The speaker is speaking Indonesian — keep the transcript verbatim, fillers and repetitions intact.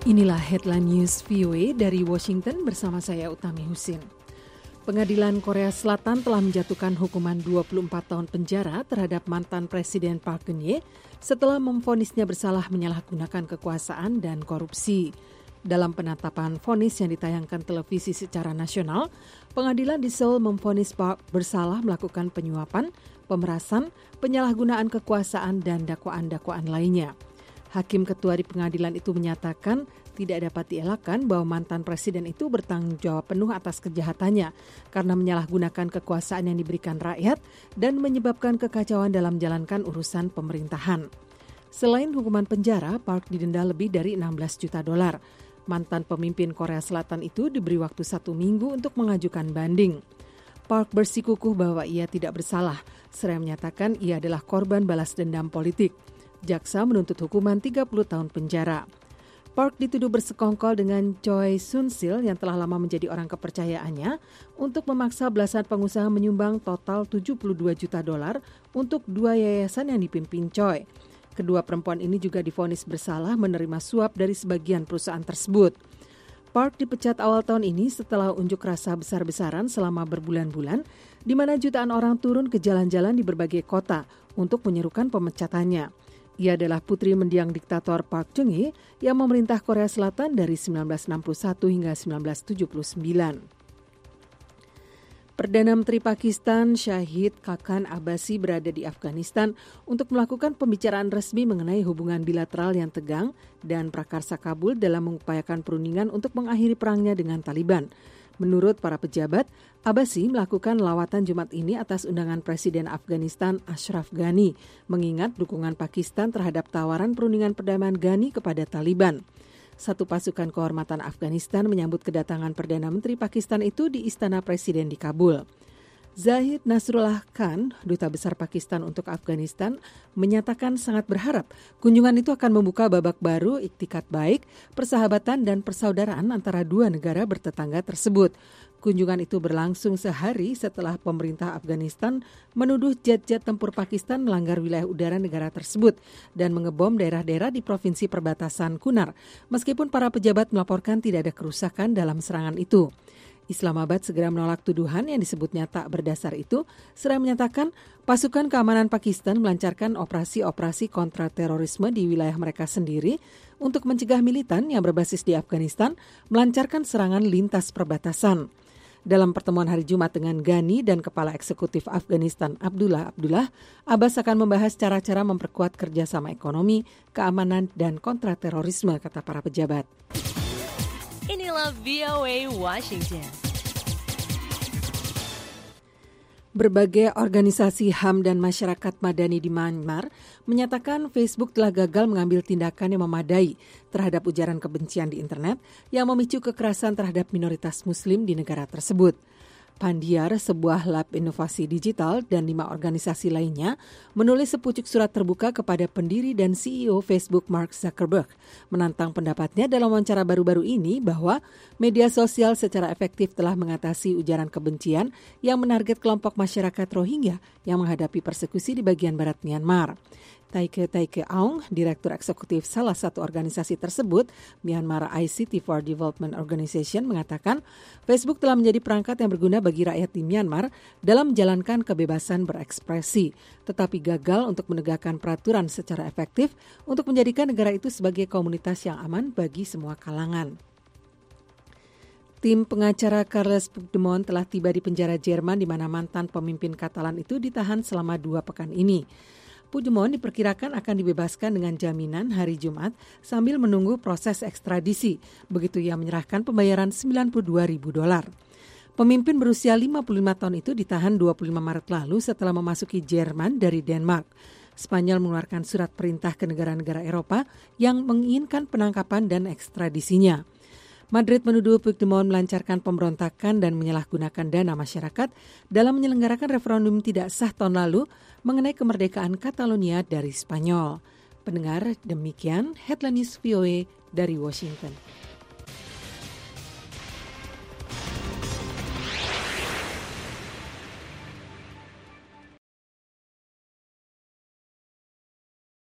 Inilah headline news V O A dari Washington bersama saya Utami Husin. Pengadilan Korea Selatan telah menjatuhkan hukuman dua puluh empat tahun penjara terhadap mantan Presiden Park Geun-hye setelah memvonisnya bersalah menyalahgunakan kekuasaan dan korupsi. Dalam penetapan vonis yang ditayangkan televisi secara nasional, pengadilan di Seoul memvonis Park bersalah melakukan penyuapan, pemerasan, penyalahgunaan kekuasaan dan dakwaan-dakwaan lainnya. Hakim ketua di pengadilan itu menyatakan tidak dapat dielakkan bahwa mantan presiden itu bertanggung jawab penuh atas kejahatannya karena menyalahgunakan kekuasaan yang diberikan rakyat dan menyebabkan kekacauan dalam menjalankan urusan pemerintahan. Selain hukuman penjara, Park didenda lebih dari enam belas juta dolar. Mantan pemimpin Korea Selatan itu diberi waktu satu minggu untuk mengajukan banding. Park bersikukuh bahwa ia tidak bersalah, seraya menyatakan ia adalah korban balas dendam politik. Jaksa menuntut hukuman tiga puluh tahun penjara. Park dituduh bersekongkol dengan Choi Soon-sil yang telah lama menjadi orang kepercayaannya untuk memaksa belasan pengusaha menyumbang total tujuh puluh dua juta dolar untuk dua yayasan yang dipimpin Choi. Kedua perempuan ini juga divonis bersalah menerima suap dari sebagian perusahaan tersebut. Park dipecat awal tahun ini setelah unjuk rasa besar-besaran selama berbulan-bulan, di mana jutaan orang turun ke jalan-jalan di berbagai kota untuk menyerukan pemecatannya. Ia adalah putri mendiang diktator Park Geun-hye yang memerintah Korea Selatan dari seribu sembilan ratus enam puluh satu hingga seribu sembilan ratus tujuh puluh sembilan. Perdana Menteri Pakistan Shahid Khaqan Abbasi berada di Afghanistan untuk melakukan pembicaraan resmi mengenai hubungan bilateral yang tegang dan prakarsa Kabul dalam mengupayakan perundingan untuk mengakhiri perangnya dengan Taliban. Menurut para pejabat, Abbasi melakukan lawatan Jumat ini atas undangan Presiden Afghanistan Ashraf Ghani, mengingat dukungan Pakistan terhadap tawaran perundingan perdamaian Ghani kepada Taliban. Satu pasukan kehormatan Afghanistan menyambut kedatangan Perdana Menteri Pakistan itu di Istana Presiden di Kabul. Zahid Nasrullah Khan, Duta Besar Pakistan untuk Afghanistan, menyatakan sangat berharap kunjungan itu akan membuka babak baru iktikat baik, persahabatan dan persaudaraan antara dua negara bertetangga tersebut. Kunjungan itu berlangsung sehari setelah pemerintah Afghanistan menuduh jet-jet tempur Pakistan melanggar wilayah udara negara tersebut dan mengebom daerah-daerah di provinsi perbatasan Kunar, meskipun para pejabat melaporkan tidak ada kerusakan dalam serangan itu. Islamabad segera menolak tuduhan yang disebutnya tak berdasar itu, seraya menyatakan pasukan keamanan Pakistan melancarkan operasi-operasi kontra terorisme di wilayah mereka sendiri untuk mencegah militan yang berbasis di Afghanistan melancarkan serangan lintas perbatasan. Dalam pertemuan hari Jumat dengan Ghani dan Kepala Eksekutif Afghanistan Abdullah Abdullah, Abbas akan membahas cara-cara memperkuat kerjasama ekonomi, keamanan, dan kontra terorisme, kata para pejabat. Inilah V O A Washington. Berbagai organisasi H A M dan masyarakat madani di Myanmar menyatakan Facebook telah gagal mengambil tindakan yang memadai terhadap ujaran kebencian di internet yang memicu kekerasan terhadap minoritas Muslim di negara tersebut. Pandiar, sebuah lab inovasi digital dan lima organisasi lainnya menulis sepucuk surat terbuka kepada pendiri dan C E O Facebook Mark Zuckerberg, menantang pendapatnya dalam wawancara baru-baru ini bahwa media sosial secara efektif telah mengatasi ujaran kebencian yang menarget kelompok masyarakat Rohingya yang menghadapi persekusi di bagian barat Myanmar. Taike Taike Aung, Direktur Eksekutif salah satu organisasi tersebut, Myanmar I C T for Development Organization, mengatakan Facebook telah menjadi perangkat yang berguna bagi rakyat di Myanmar dalam menjalankan kebebasan berekspresi, tetapi gagal untuk menegakkan peraturan secara efektif untuk menjadikan negara itu sebagai komunitas yang aman bagi semua kalangan. Tim pengacara Carles Puigdemont telah tiba di penjara Jerman di mana mantan pemimpin Katalan itu ditahan selama dua pekan ini. Puigdemont diperkirakan akan dibebaskan dengan jaminan hari Jumat sambil menunggu proses ekstradisi. Begitu ia menyerahkan pembayaran sembilan puluh dua ribu dolar. Pemimpin berusia lima puluh lima tahun itu ditahan dua puluh lima Maret lalu setelah memasuki Jerman dari Denmark. Spanyol mengeluarkan surat perintah ke negara-negara Eropa yang menginginkan penangkapan dan ekstradisinya. Madrid menuduh Puigdemont melancarkan pemberontakan dan menyalahgunakan dana masyarakat dalam menyelenggarakan referendum tidak sah tahun lalu mengenai kemerdekaan Catalonia dari Spanyol. Pendengar, demikian Headline News V O A dari Washington.